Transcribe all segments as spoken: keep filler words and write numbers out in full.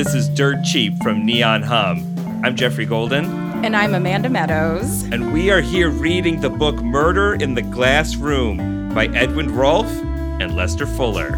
This is Dirt Cheap from Neon Hum. I'm Jeffrey Golden. And I'm Amanda Meadows. And we are here reading the book Murder in the Glass Room by Edwin Rolfe and Lester Fuller.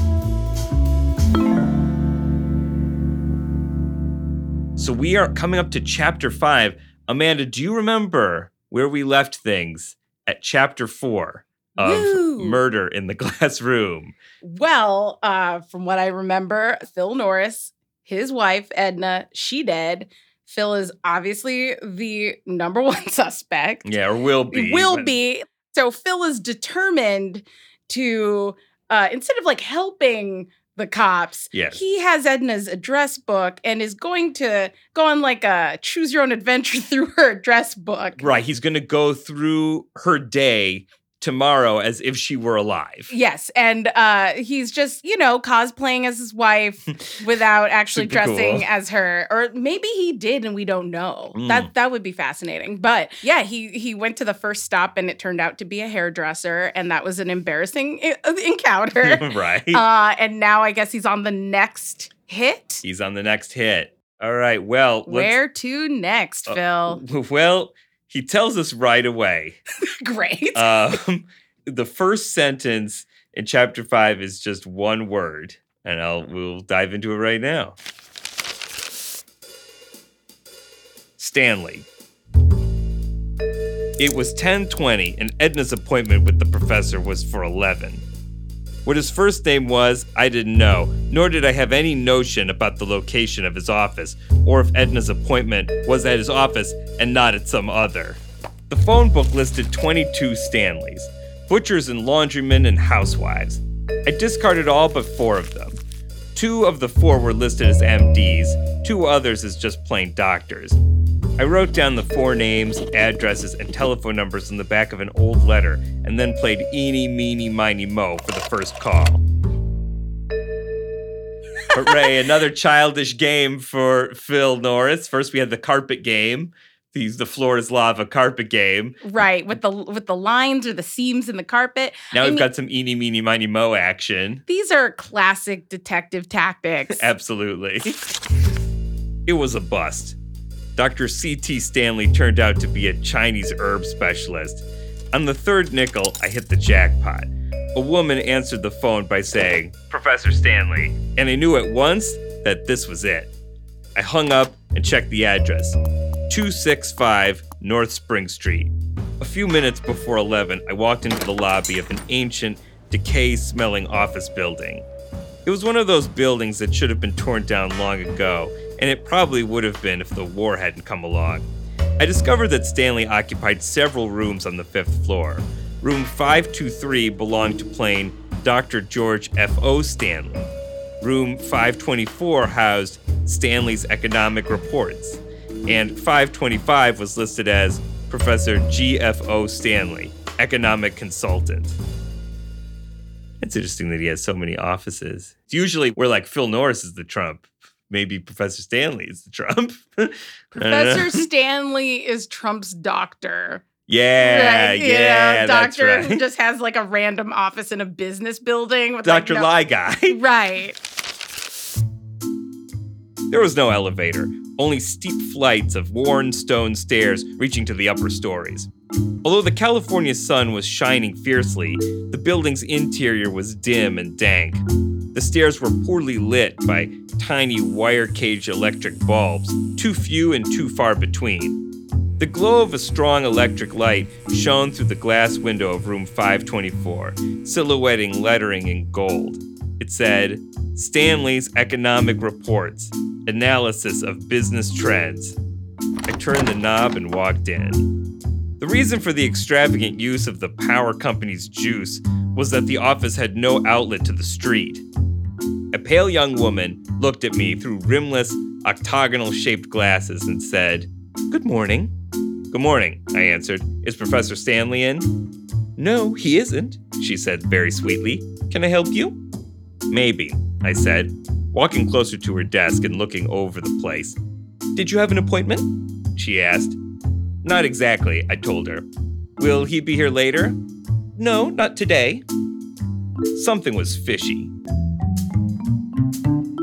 So we are coming up to chapter five. Amanda, do you remember where we left things at chapter four of Woo. Murder in the Glass Room? Well, uh, from what I remember, Phil Norris, his wife, Edna, she dead. Phil is obviously the number one suspect. Yeah, or will be. Will but... be. So Phil is determined to, uh, instead of like helping the cops, yes. he has Edna's address book and is going to go on like a choose your own adventure through her address book. Right. He's going to go through her day tomorrow as if she were alive. Yes. And uh, he's just, you know, cosplaying as his wife without actually Super dressing cool. as her. Or maybe he did and we don't know. Mm. That that would be fascinating. But yeah, he he went to the first stop and it turned out to be a hairdresser. And that was an embarrassing I- encounter. Right. Uh, and now I guess he's on the next hit. He's on the next hit. All right. Well, Where to next, uh, Phil? Well, he tells us right away. Great. Um, the first sentence in chapter five is just one word, and I'll we'll dive into it right now. Stanley. It was ten twenty, and Edna's appointment with the professor was for eleven. What his first name was, I didn't know, nor did I have any notion about the location of his office, or if Edna's appointment was at his office and not at some other. The phone book listed twenty-two Stanleys, butchers and laundrymen and housewives. I discarded all but four of them. Two of the four were listed as M Ds, two others as just plain doctors. I wrote down the four names, addresses, and telephone numbers on the back of an old letter, and then played Eeny, Meeny, Miny, Mo for the first call. Hooray, another childish game for Phil Norris. First we had the carpet game. These the floor is lava carpet game. Right, with the with the lines or the seams in the carpet. Now I we've mean, got some Eeny, Meeny, Miny, Mo action. These are classic detective tactics. Absolutely. It was a bust. Doctor C T Stanley turned out to be a Chinese herb specialist. On the third nickel, I hit the jackpot. A woman answered the phone by saying, "Professor Stanley," and I knew at once that this was it. I hung up and checked the address, two sixty-five North Spring Street. A few minutes before eleven, I walked into the lobby of an ancient, decay-smelling office building. It was one of those buildings that should have been torn down long ago, and it probably would have been if the war hadn't come along. I discovered that Stanley occupied several rooms on the fifth floor. Room five two three belonged to plain Doctor George F O Stanley. Room five twenty-four housed Stanley's economic reports, and five twenty-five was listed as Professor G F O Stanley, economic consultant. It's interesting that he has so many offices. It's usually where like Phil Norris is the Trump. Maybe Professor Stanley is the Trump. Professor Stanley is Trump's doctor. Yeah, right? yeah, you know, that's doctor right. just has like a random office in a business building with Doctor like, no- Lie Guy. Right. There was no elevator, only steep flights of worn stone stairs reaching to the upper stories. Although the California sun was shining fiercely, the building's interior was dim and dank. The stairs were poorly lit by tiny wire cage electric bulbs, too few and too far between. The glow of a strong electric light shone through the glass window of room five twenty-four, silhouetting lettering in gold. It said, Stanley's Economic Reports, Analysis of Business Trends. I turned the knob and walked in. The reason for the extravagant use of the power company's juice was that the office had no outlet to the street. A pale young woman looked at me through rimless, octagonal-shaped glasses and said, "Good morning." "Good morning," I answered. "Is Professor Stanley in?" "No, he isn't," she said very sweetly. "Can I help you?" "Maybe," I said, walking closer to her desk and looking over the place. "Did you have an appointment?" she asked. "Not exactly," I told her. "Will he be here later?" "No, not today." Something was fishy.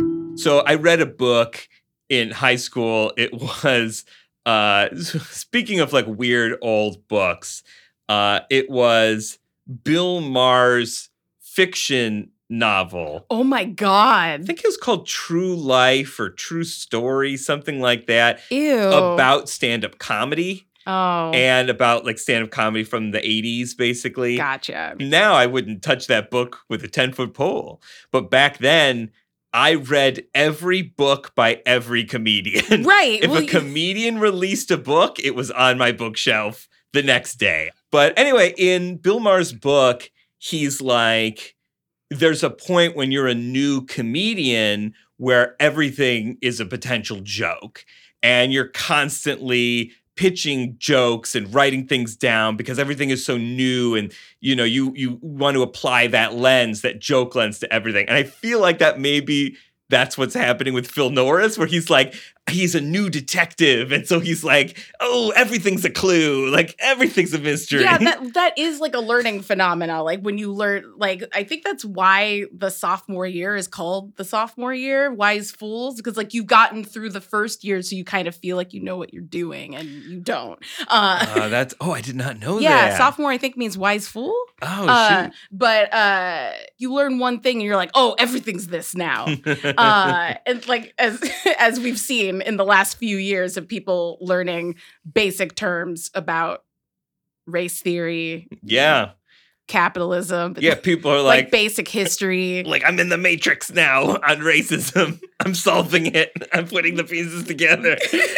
So I read a book in high school. It was, uh, speaking of like weird old books, uh, it was Bill Maher's fiction novel. Oh my God. I think it was called True Life or True Story, something like that. Ew. About stand-up comedy. Oh. And about like stand-up comedy from the eighties, basically. Gotcha. Now I wouldn't touch that book with a ten-foot pole. But back then, I read every book by every comedian. Right. If well, a comedian released a book, it was on my bookshelf the next day. But anyway, in Bill Maher's book, he's like, there's a point when you're a new comedian where everything is a potential joke. And you're constantly pitching jokes and writing things down because everything is so new, and you know you you want to apply that lens, that joke lens, to everything. And I feel like that maybe that's what's happening with Phil Norris, where he's like, he's a new detective, and so he's like, oh, everything's a clue, like everything's a mystery. Yeah, that that is like a learning phenomena. Like when you learn, like I think that's why the sophomore year is called the sophomore year, Wise Fools, because like you've gotten through the first year, so you kind of feel like you know what you're doing, and you don't. Uh, uh, that's oh, I did not know yeah, that. sophomore I think means wise fool. Oh uh, shoot! But uh, you learn one thing, and you're like, oh, everything's this now. uh, and like as as we've seen in the last few years of people learning basic terms about race theory, yeah, capitalism, yeah, people are like, like, basic history. like I'm in the Matrix now on racism. I'm solving it. I'm putting the pieces together.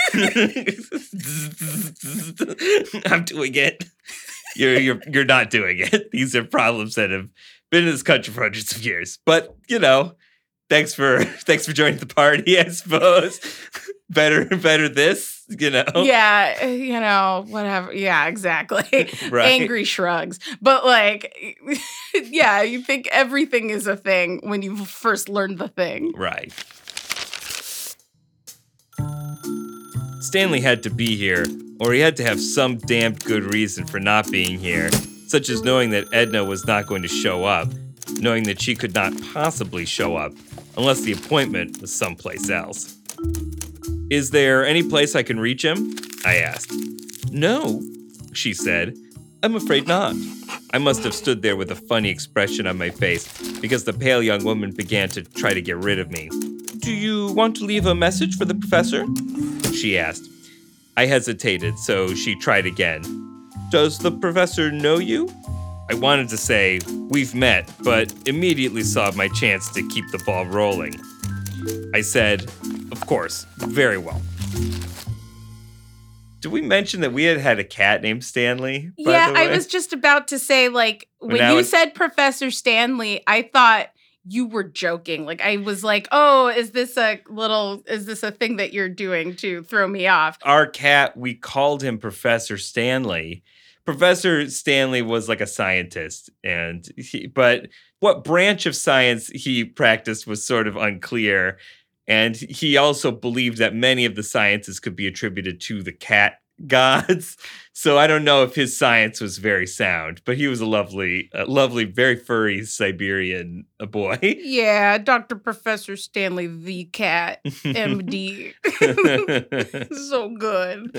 I'm doing it. You're you're you're not doing it. These are problems that have been in this country for hundreds of years. But you know, thanks for thanks for joining the party, I suppose. better better this, you know. Yeah, you know, whatever. Yeah, exactly. Right. Angry shrugs. But like, yeah, you think everything is a thing when you first learned the thing. Right. Stanley had to be here, or he had to have some damned good reason for not being here, such as knowing that Edna was not going to show up, knowing that she could not possibly show up unless the appointment was someplace else. Is there any place I can reach him? I asked. No, she said. I'm afraid not. I must have stood there with a funny expression on my face because the pale young woman began to try to get rid of me. Do you want to leave a message for the professor? She asked. I hesitated, so she tried again. Does the professor know you? I wanted to say, we've met, but immediately saw my chance to keep the ball rolling. I said, of course, very well. Did we mention that we had had a cat named Stanley? by Yeah, the I way? was just about to say, like, when Now you it's- said Professor Stanley, I thought you were joking. Like, I was like, oh, is this a little, is this a thing that you're doing to throw me off? Our cat, we called him Professor Stanley. Professor Stanley was like a scientist, and he, but what branch of science he practiced was sort of unclear. And he also believed that many of the sciences could be attributed to the cat gods. So I don't know if his science was very sound, but he was a lovely, a lovely, very furry Siberian uh, boy. Yeah, Doctor Professor Stanley the Cat, M D. So good.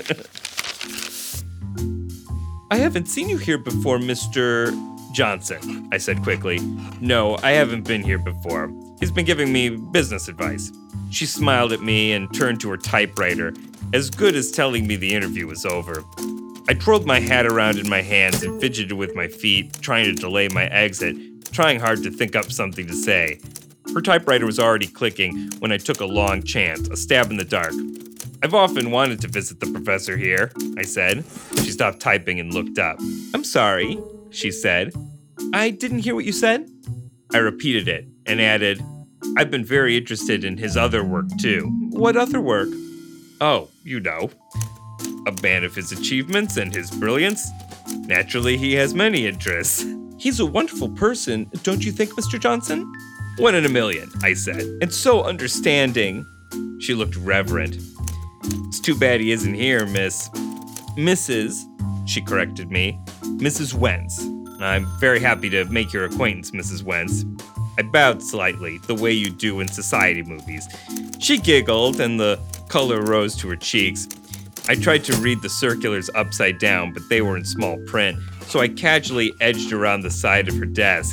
I haven't seen you here before, Mister Johnson, I said quickly. No, I haven't been here before. He's been giving me business advice. She smiled at me and turned to her typewriter, as good as telling me the interview was over. I twirled my hat around in my hands and fidgeted with my feet, trying to delay my exit, trying hard to think up something to say. Her typewriter was already clicking when I took a long chance, a stab in the dark. I've often wanted to visit the professor here, I said. She stopped typing and looked up. I'm sorry, she said. I didn't hear what you said. I repeated it and added, I've been very interested in his other work too. What other work? Oh, you know. A man of his achievements and his brilliance. Naturally, he has many interests. He's a wonderful person, don't you think, Mister Johnson? One in a million, I said, and so understanding. She looked reverent. It's too bad he isn't here, Miss... Missus She corrected me. Missus Wentz. I'm very happy to make your acquaintance, Missus Wentz. I bowed slightly, the way you do in society movies. She giggled, and the color rose to her cheeks. I tried to read the circulars upside down, but they were in small print, so I casually edged around the side of her desk.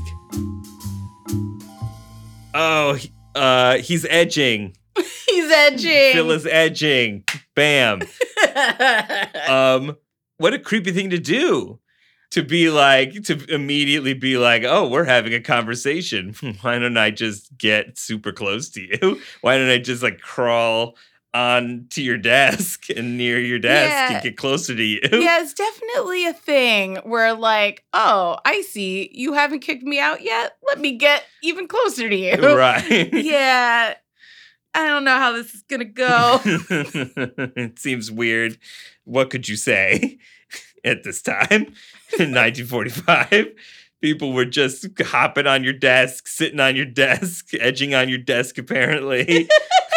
Oh, uh, he's edging. He's edging. Phil is edging. Bam. um, what a creepy thing to do. To be like, to immediately be like, oh, we're having a conversation. Why don't I just get super close to you? Why don't I just like crawl on to your desk and near your desk Yeah. and get closer to you? Yeah, it's definitely a thing where like, oh, I see. You haven't kicked me out yet. Let me get even closer to you. Right. Yeah. I don't know how this is going to go. It seems weird. What could you say at this time in nineteen forty-five? People were just hopping on your desk, sitting on your desk, edging on your desk, apparently.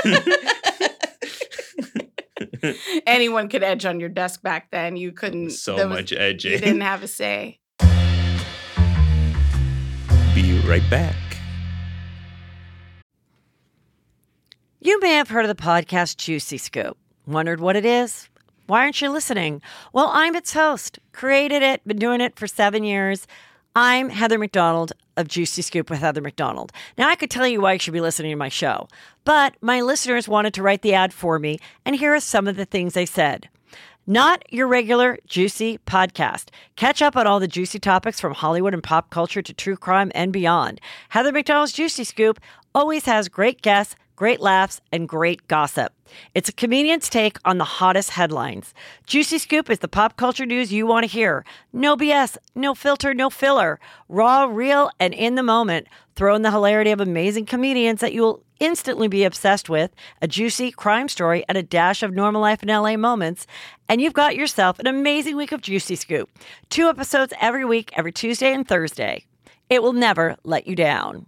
Anyone could edge on your desk back then. You couldn't. So there was- much edging. You didn't have a say. Be right back. You may have heard of the podcast Juicy Scoop. Wondered what it is? Why aren't you listening? Well, I'm its host. Created it, been doing it for seven years. I'm Heather McDonald of Juicy Scoop with Heather McDonald. Now, I could tell you why you should be listening to my show, but my listeners wanted to write the ad for me, and here are some of the things they said. Not your regular juicy podcast. Catch up on all the juicy topics from Hollywood and pop culture to true crime and beyond. Heather McDonald's Juicy Scoop always has great guests, great laughs, and great gossip. It's a comedian's take on the hottest headlines. Juicy Scoop is the pop culture news you want to hear. No B S, no filter, no filler. Raw, real, and in the moment. Throw in the hilarity of amazing comedians that you'll instantly be obsessed with, a juicy crime story, and a dash of normal life in L A moments, and you've got yourself an amazing week of Juicy Scoop. Two episodes every week, every Tuesday and Thursday. It will never let you down.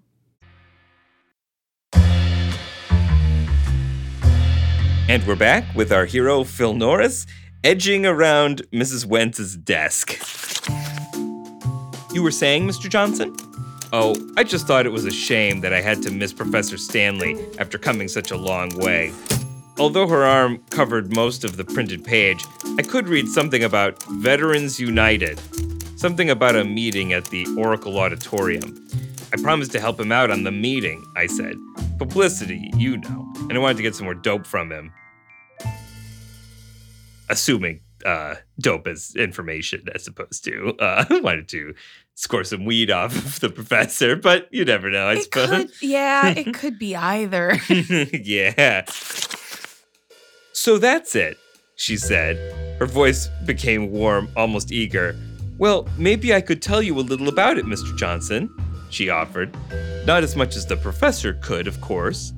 And we're back with our hero, Phil Norris, edging around Missus Wentz's desk. You were saying, Mister Johnson? Oh, I just thought it was a shame that I had to miss Professor Stanley after coming such a long way. Although her arm covered most of the printed page, I could read something about Veterans United. Something about a meeting at the Oracle Auditorium. I promised to help him out on the meeting, I said. Publicity, you know. And I wanted to get some more dope from him. Assuming uh, dope as information as opposed to uh, wanted to score some weed off of the professor, but you never know, I It suppose. could, yeah, it could be either. Yeah. So that's it, she said. Her voice became warm, almost eager. Well, maybe I could tell you a little about it, Mister Johnson, she offered. Not as much as the professor could, of course.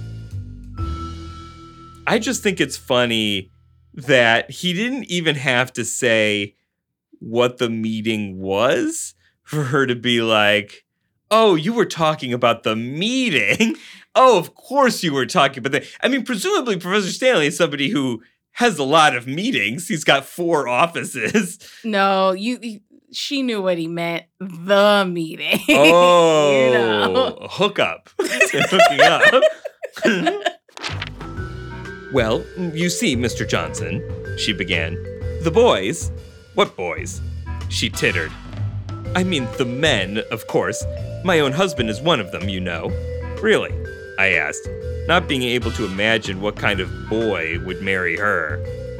I just think it's funny that he didn't even have to say what the meeting was for her to be like, oh, you were talking about the meeting? Oh, of course you were talking about that. I mean, presumably Professor Stanley is somebody who has a lot of meetings. He's got four offices. No, you. you- She knew what he meant. The meeting. Oh, You know. hook up. They're hooking up. Well, you see, Mister Johnson, she began. The boys? What boys? She tittered. I mean, the men, of course. My own husband is one of them, you know. Really? I asked, not being able to imagine what kind of boy would marry her.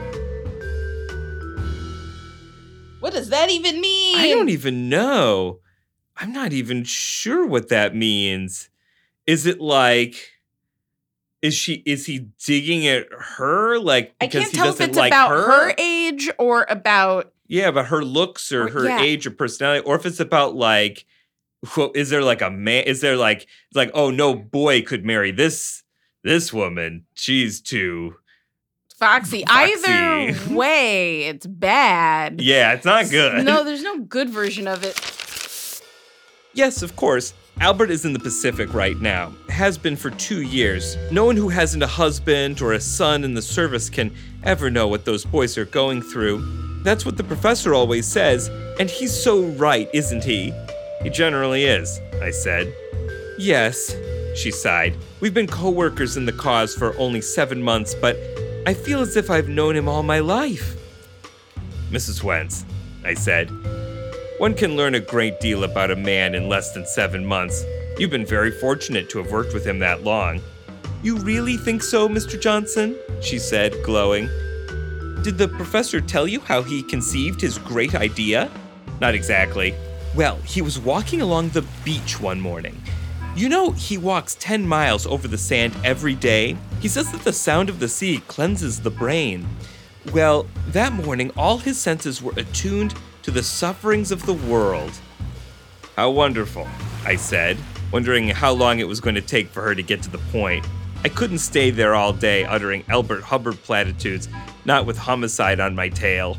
What does that even mean? I don't even know. I'm not even sure what that means. Is it like, is she, is he digging at her? Like, I because can't he tell if doesn't it's like about her? her age or about. Yeah, about her looks or Or- her yeah. age or personality, or if it's about like, who- is there like a man? Is there like, like, oh, no boy could marry this this woman? She's too. Foxy. Foxy. Either way, it's bad. Yeah, it's not good. No, there's no good version of it. Yes, of course. Albert is in the Pacific right now. Has been for two years. No one who hasn't a husband or a son in the service can ever know what those boys are going through. That's what the professor always says, and he's so right, isn't he? He generally is, I said. Yes, she sighed. We've been co-workers in the cause for only seven months, but I feel as if I've known him all my life. Missus Wentz, I said, one can learn a great deal about a man in less than seven months. You've been very fortunate to have worked with him that long. You really think so, Mister Johnson? She said, glowing. Did the professor tell you how he conceived his great idea? Not exactly. Well, he was walking along the beach one morning. You know, he walks ten miles over the sand every day. He says that the sound of the sea cleanses the brain. Well, that morning, all his senses were attuned to the sufferings of the world. How wonderful, I said, wondering how long it was going to take for her to get to the point. I couldn't stay there all day uttering Elbert Hubbard platitudes, not with homicide on my tail.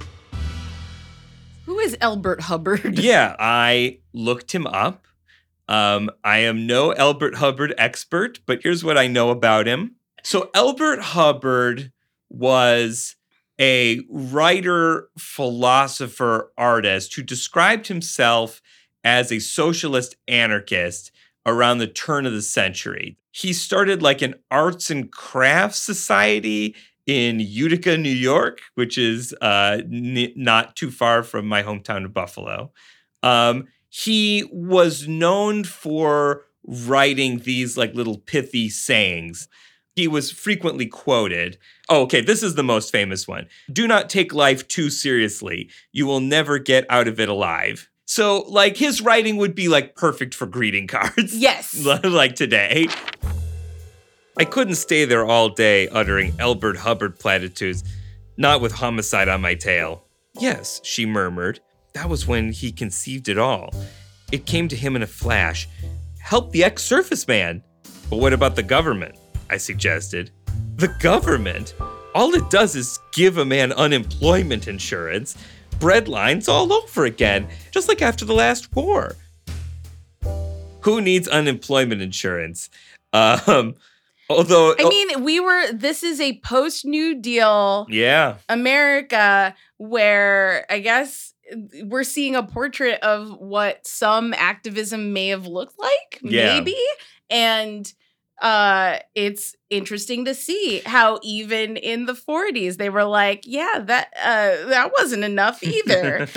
Who is Elbert Hubbard? Yeah, I looked him up. Um, I am no Elbert Hubbard expert, but here's what I know about him. So Elbert Hubbard was a writer, philosopher, artist who described himself as a socialist anarchist around the turn of the century. He started like an arts and crafts society in Utica, New York, which is uh, n- not too far from my hometown of Buffalo. Um, he was known for writing these like little pithy sayings. He was frequently quoted. Oh, okay, this is the most famous one. Do not take life too seriously. You will never get out of it alive. So, like, his writing would be, like, perfect for greeting cards. Yes. Like today. I couldn't stay there all day uttering Elbert Hubbard platitudes, not with homicide on my tail. Yes, she murmured. That was when he conceived it all. It came to him in a flash. Help the ex-surface man. But what about the government? I suggested. The government? All it does is give a man unemployment insurance. Bread lines all over again, just like after the last war. Who needs unemployment insurance? Um, although... I mean, we were, this is a post-New Deal yeah. America where I guess we're seeing a portrait of what some activism may have looked like, yeah. maybe. And uh, it's interesting to see how even in the forties, they were like, yeah, that uh, that wasn't enough either.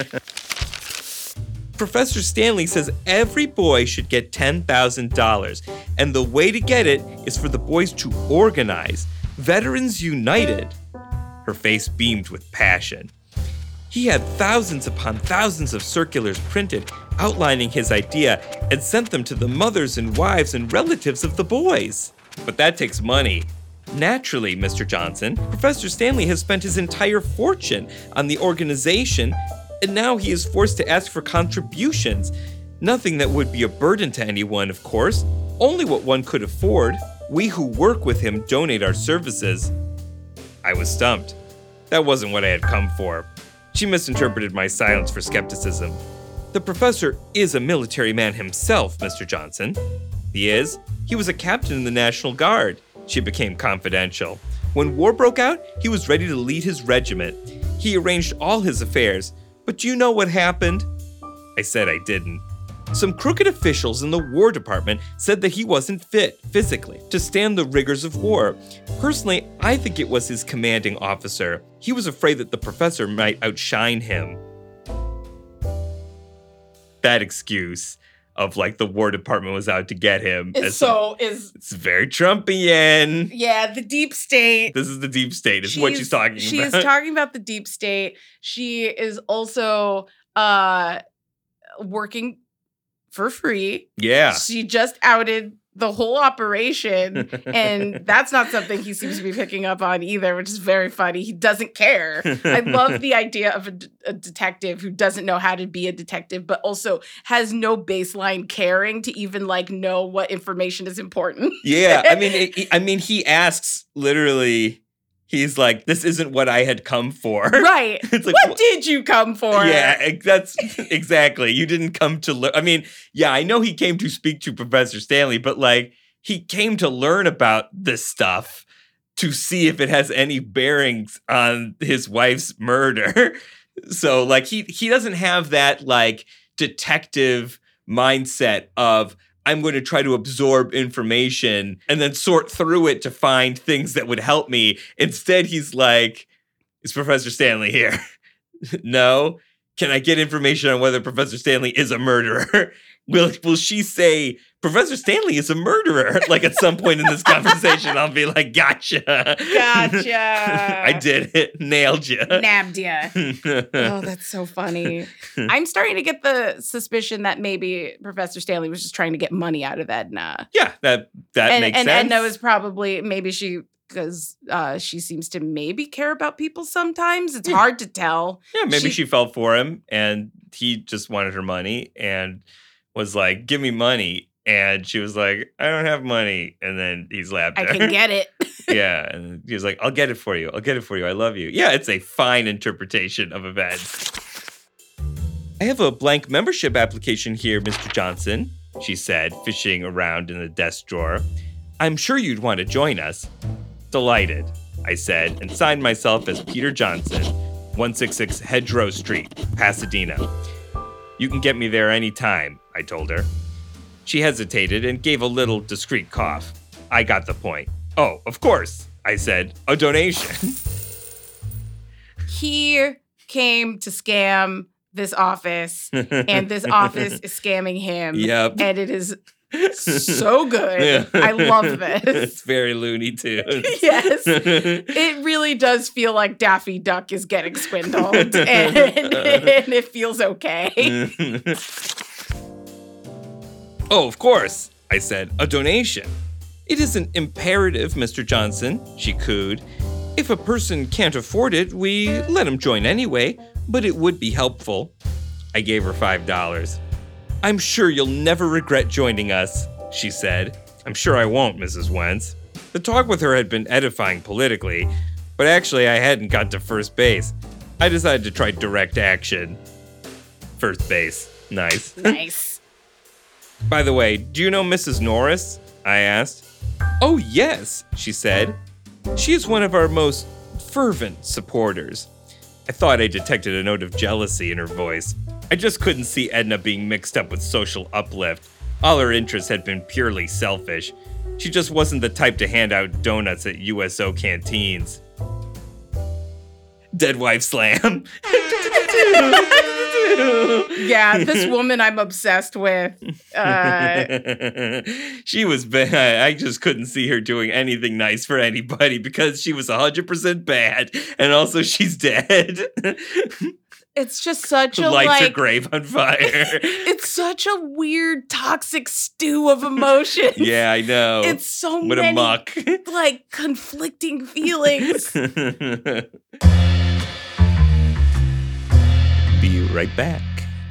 Professor Stanley says every boy should get ten thousand dollars, and the way to get it is for the boys to organize. Veterans United. Her face beamed with passion. He had thousands upon thousands of circulars printed, outlining his idea, and sent them to the mothers and wives and relatives of the boys. But that takes money. Naturally, Mister Johnson, Professor Stanley has spent his entire fortune on the organization, and now he is forced to ask for contributions. Nothing that would be a burden to anyone, of course, only what one could afford. We who work with him donate our services. I was stumped. That wasn't what I had come for. She misinterpreted my silence for skepticism. The professor is a military man himself, Mister Johnson. He is. He was a captain in the National Guard. She became confidential. When war broke out, he was ready to lead his regiment. He arranged all his affairs. But do you know what happened? I said I didn't. Some crooked officials in the War Department said that he wasn't fit physically to stand the rigors of war. Personally, I think it was his commanding officer. He was afraid that the professor might outshine him. That excuse of like the War Department was out to get him. It's so is it's very Trumpian. Yeah, the deep state. This is the deep state. Is what she's talking she about. She is talking about the deep state. She is also uh working for free. Yeah. She just outed the whole operation, and that's not something he seems to be picking up on either, which is very funny. He doesn't care. I love the idea of a, a detective who doesn't know how to be a detective, but also has no baseline caring to even like know what information is important. Yeah, I mean, it, I mean, he asks literally. He's like, this isn't what I had come for. Right. It's like, what did you come for? Yeah, that's exactly. You didn't come to learn. I mean, yeah, I know he came to speak to Professor Stanley, but like, he came to learn about this stuff to see if it has any bearings on his wife's murder. So like, he he doesn't have that like detective mindset of, I'm going to try to absorb information and then sort through it to find things that would help me. Instead, he's like, is Professor Stanley here? No. Can I get information on whether Professor Stanley is a murderer? Will will she say, Professor Stanley is a murderer? Like at some point in this conversation, I'll be like, gotcha. Gotcha. I did it. Nailed you. Nabbed ya. Oh, that's so funny. I'm starting to get the suspicion that maybe Professor Stanley was just trying to get money out of Edna. Yeah, that that and, makes and sense. Edna was probably, maybe she, because uh, she seems to maybe care about people sometimes. It's Yeah. hard to tell. Yeah, maybe she- she fell for him and he just wanted her money and was like, give me money. And she was like, I don't have money. And then he slapped I her. can get it. Yeah. And he was like, I'll get it for you. I'll get it for you. I love you. Yeah, it's a fine interpretation of events. I have a blank membership application here, Mister Johnson, she said, fishing around in the desk drawer. I'm sure you'd want to join us. Delighted, I said, and signed myself as Peter Johnson, one sixty-six Hedgerow Street, Pasadena. You can get me there anytime, I told her. She hesitated and gave a little discreet cough. I got the point. Oh, of course, I said, a donation. He came to scam this office, and this office is scamming him. Yep. And it is so good. Yeah. I love It's this. very Looney Tunes. Yes. It really does feel like Daffy Duck is getting swindled, and, and it feels okay. Oh, of course, I said, a donation. It isn't imperative, Mister Johnson, she cooed. If a person can't afford it, we let him join anyway, but it would be helpful. I gave her five dollars. I'm sure you'll never regret joining us, she said. I'm sure I won't, Missus Wentz. The talk with her had been edifying politically, but actually I hadn't got to first base. I decided to try direct action. First base. Nice. Nice. By the way, do you know Missus Norris? I asked. Oh, yes, she said. She is one of our most fervent supporters. I thought I detected a note of jealousy in her voice. I just couldn't see Edna being mixed up with social uplift. All her interests had been purely selfish. She just wasn't the type to hand out donuts at U S O canteens. Dead wife slam. Yeah, this woman I'm obsessed with. Uh, She was bad. I just couldn't see her doing anything nice for anybody because she was one hundred percent bad. And also she's dead. it's just such a Lights her like. grave on fire. It's such a weird, toxic stew of emotions. Yeah, I know. It's so what many a muck. like conflicting feelings. Be right back.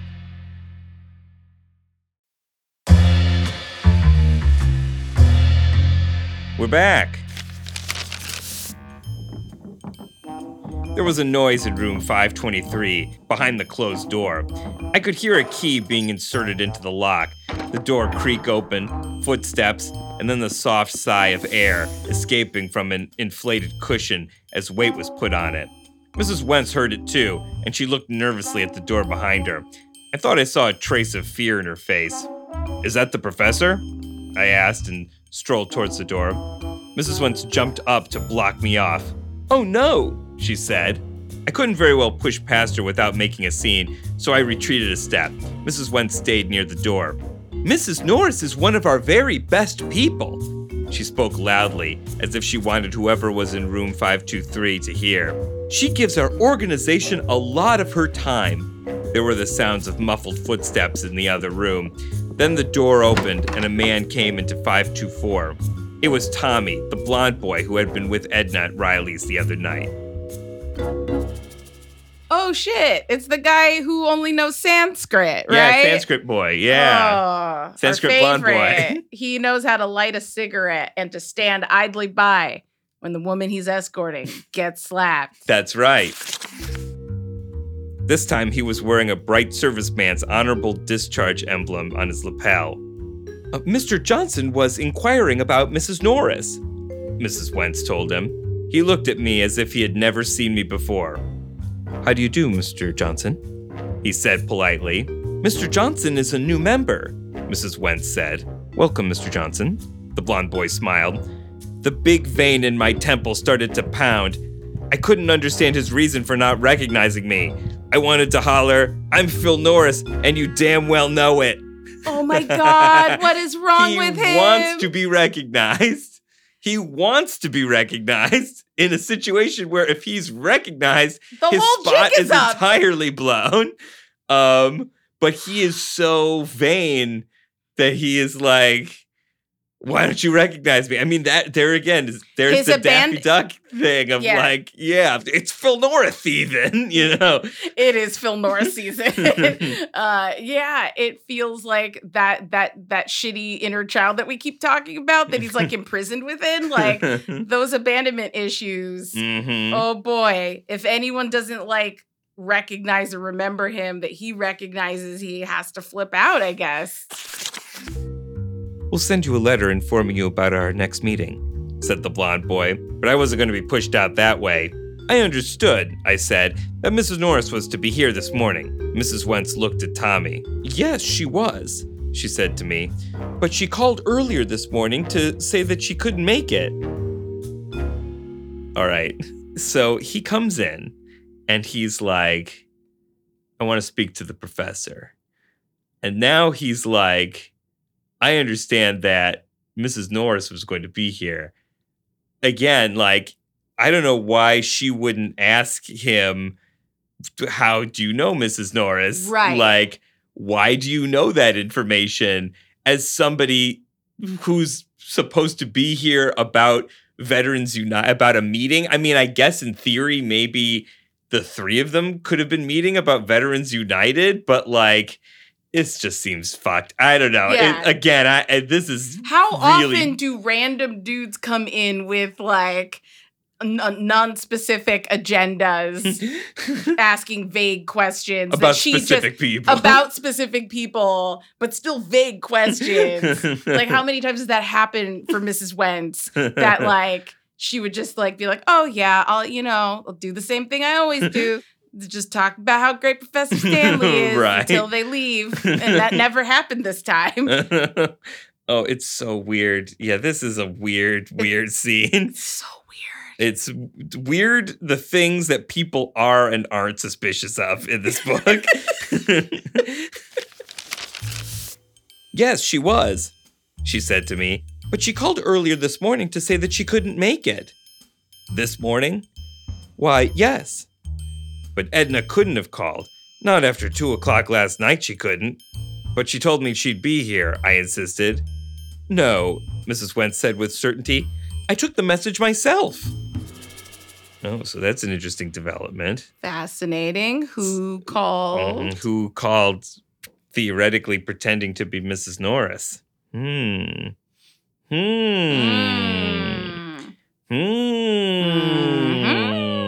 We're back. There was a noise in room five twenty-three, behind the closed door. I could hear a key being inserted into the lock, the door creak open, footsteps, and then the soft sigh of air escaping from an inflated cushion as weight was put on it. Missus Wentz heard it too, and she looked nervously at the door behind her. I thought I saw a trace of fear in her face. Is that the professor? I asked and strolled towards the door. Missus Wentz jumped up to block me off. Oh no, she said. I couldn't very well push past her without making a scene, so I retreated a step. Missus Wentz stayed near the door. Missus Norris is one of our very best people. She spoke loudly, as if she wanted whoever was in room five two three to hear. She gives our organization a lot of her time. There were the sounds of muffled footsteps in the other room. Then the door opened and a man came into five two four. It was Tommy, the blonde boy who had been with Edna at Riley's the other night. Oh shit! It's the guy who only knows Sanskrit, right? Yeah, Sanskrit boy, yeah. Oh, Sanskrit our blonde boy. favorite. He knows how to light a cigarette and to stand idly by when the woman he's escorting gets slapped. That's right. This time he was wearing a bright serviceman's honorable discharge emblem on his lapel. Uh, Mister Johnson was inquiring about Missus Norris, Missus Wentz told him. He looked at me as if he had never seen me before. How do you do, Mister Johnson? He said politely. Mister Johnson is a new member, Missus Wentz said. "Welcome, Mister Johnson." The blonde boy smiled. The big vein in my temple started to pound. I couldn't understand his reason for not recognizing me. I wanted to holler, "I'm Phil Norris, and you damn well know it." Oh my God, what is wrong he with him? He wants to be recognized. He wants to be recognized in a situation where if he's recognized, The his whole spot jig is is up. entirely blown. Um, but he is so vain that he is like, "Why don't you recognize me?" I mean, that there again is there's His the aban- Daffy Duck thing of Yeah. like, yeah, it's Phil Norris even, you know. It is Phil Norris season. uh, yeah, it feels like that that that shitty inner child that we keep talking about that he's like imprisoned within. Like those abandonment issues. Mhm. Oh boy, if anyone doesn't like recognize or remember him, that he recognizes, he has to flip out, I guess. "We'll send you a letter informing you about our next meeting," said the blonde boy, but I wasn't going to be pushed out that way. "I understood," I said, "that Missus Norris was to be here this morning." Missus Wentz looked at Tommy. "Yes, she was," she said to me, "but she called earlier this morning to say that she couldn't make it." All right, so he comes in, and he's like, "I want to speak to the professor." And now he's like, "I understand that Missus Norris was going to be here." Again, like, I don't know why she wouldn't ask him, "How do you know Missus Norris?" Right. Like, why do you know that information as somebody who's supposed to be here about Veterans Unite, about a meeting? I mean, I guess in theory, maybe the three of them could have been meeting about Veterans United, but like, it just seems fucked. I don't know. Yeah. It, again, I, I this is How really often do random dudes come in with like n- non-specific agendas, asking vague questions that about she specific just people. about specific people, but still vague questions? Like, how many times does that happen for Missus Wentz? That like she would just like be like, "Oh yeah, I'll you know I'll do the same thing I always do." Just talk about how great Professor Stanley is Right. until they leave. And that never happened this time. Oh, it's so weird. Yeah, this is a weird, weird scene. It's so weird. It's weird the things that people are and aren't suspicious of in this book. "Yes, she was," she said to me, "but she called earlier this morning to say that she couldn't make it." "This morning?" "Why, yes." "But Edna couldn't have called. Not after two o'clock last night she couldn't." "But she told me she'd be here," I insisted. "No," Missus Wentz said with certainty. "I took the message myself." Oh, so that's an interesting development. Fascinating. Who called? Mhm, Who called theoretically pretending to be Missus Norris? Hmm. Hmm. Mm. Hmm.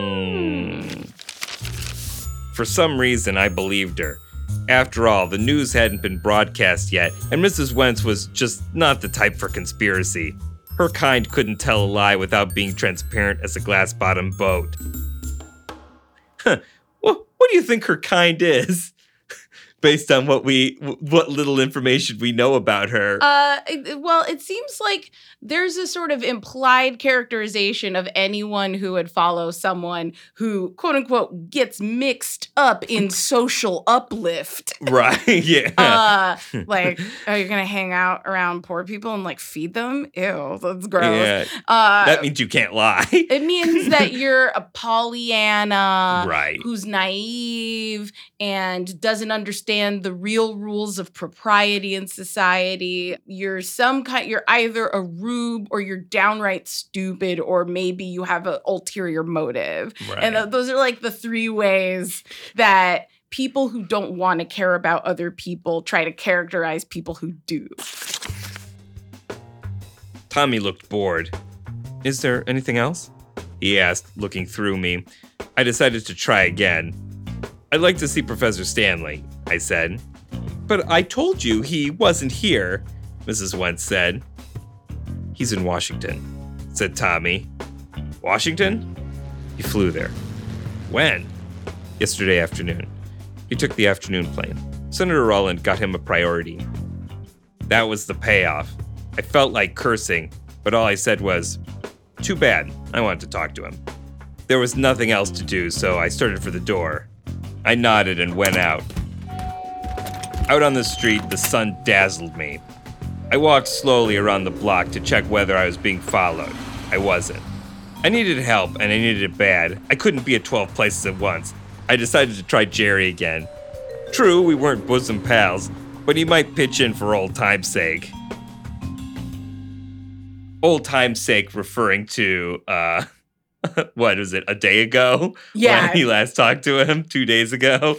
For some reason, I believed her. After all, the news hadn't been broadcast yet, and Missus Wentz was just not the type for conspiracy. Her kind couldn't tell a lie without being transparent as a glass-bottomed boat. Huh. Well, what do you think her kind is? Based on what we, what little information we know about her. Uh, it- well, it seems like there's a sort of implied characterization of anyone who would follow someone who, quote unquote, gets mixed up in social uplift. Right, yeah. Uh, like, oh, you're gonna hang out around poor people and like feed them? Ew, that's gross. Yeah, Uh, that means you can't lie. it means that you're a Pollyanna Right. who's naive and doesn't understand the real rules of propriety in society. You're some kind, you're either a rube or you're downright stupid, or maybe you have an ulterior motive. Right. And th- those are like the three ways that people who don't want to care about other people try to characterize people who do. Tommy looked bored. "Is there anything else?" he asked, looking through me. I decided to try again. "I'd like to see Professor Stanley," I said. "But I told you he wasn't here," Missus Wentz said. "He's in Washington," said Tommy. "Washington?" "He flew there." "When?" "Yesterday afternoon. He took the afternoon plane. Senator Rowland got him a priority." That was the payoff. I felt like cursing, but all I said was, too bad, I wanted to talk to him. There was nothing else to do, so I started for the door. I nodded and went out. Out on the street, the sun dazzled me. I walked slowly around the block to check whether I was being followed. I wasn't. I needed help, and I needed it bad. I couldn't be at twelve places at once. I decided to try Jerry again. True, we weren't bosom pals, but he might pitch in for old time's sake. Old time's sake referring to, uh, what was it, a day ago? Yeah. When he last talked to him, two days ago.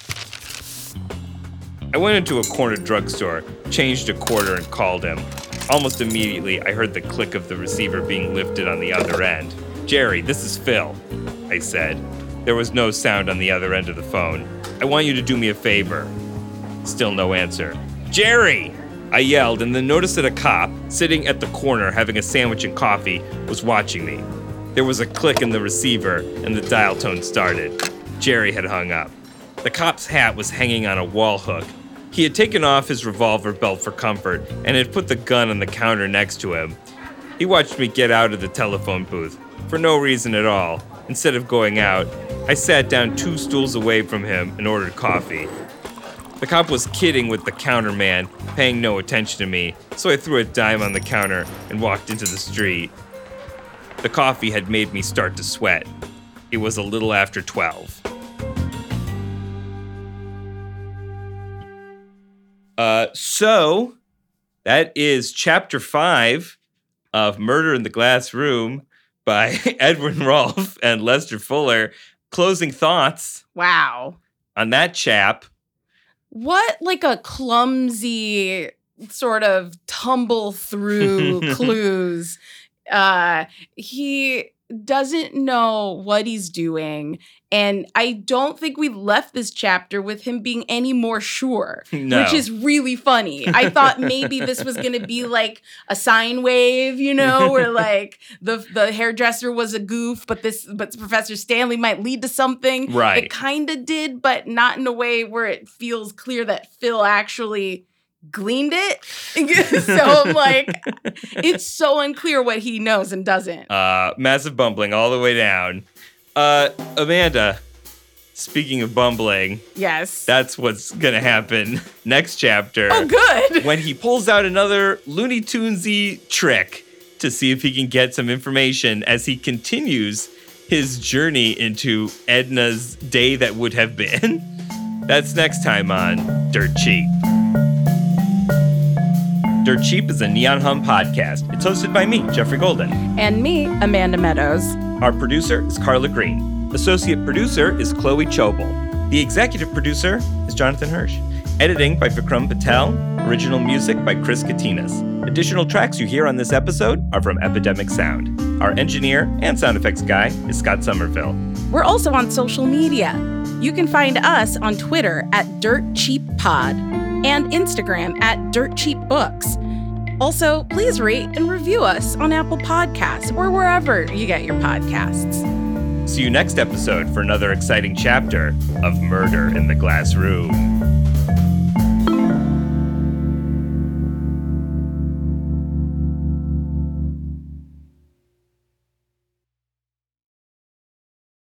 I went into a corner drugstore, changed a quarter, and called him. Almost immediately, I heard the click of the receiver being lifted on the other end. Jerry, this is Phil, I said. There was no sound on the other end of the phone. I want you to do me a favor. Still no answer. Jerry! I yelled and then noticed that a cop, sitting at the corner having a sandwich and coffee, was watching me. There was a click in the receiver and the dial tone started. Jerry had hung up. The cop's hat was hanging on a wall hook. He had taken off his revolver belt for comfort and had put the gun on the counter next to him. He watched me get out of the telephone booth, for no reason at all. Instead of going out, I sat down two stools away from him and ordered coffee. The cop was kidding with the counterman, paying no attention to me, so I threw a dime on the counter and walked into the street. The coffee had made me start to sweat. It was a little after twelve. Uh, so, that is chapter five of Murder in the Glass Room by Edwin Rolfe and Lester Fuller. Closing thoughts. Wow. On that chap. What, like a clumsy sort of tumble through clues. Uh, he doesn't know what he's doing. And I don't think we left this chapter with him being any more sure, No. which is really funny. I thought maybe this was going to be like a sine wave, you know, where like the the hairdresser was a goof, but this but Professor Stanley might lead to something. Right. It kind of did, but not in a way where it feels clear that Phil actually gleaned it. So I'm like, it's so unclear what he knows and doesn't. Uh, massive bumbling all the way down. Uh, Amanda, speaking of bumbling, Yes. that's what's gonna happen next chapter. Oh, good. When he pulls out another Looney Tunesy trick to see if he can get some information as he continues his journey into Edna's day that would have been. That's next time on Dirt Cheap. Dirt Cheap is a Neon Hum podcast. It's hosted by me, Jeffrey Golden. And me, Amanda Meadows. Our producer is Carla Green. Associate producer is Chloe Chobel. The executive producer is Jonathan Hirsch. Editing by Vikram Patel. Original music by Chris Katinas. Additional tracks you hear on this episode are from Epidemic Sound. Our engineer and sound effects guy is Scott Somerville. We're also on social media. You can find us on Twitter at Dirt Cheap Pod and Instagram at Dirt Cheap Books. Also, please rate and review us on Apple Podcasts or wherever you get your podcasts. See you next episode for another exciting chapter of Murder in the Glass Room.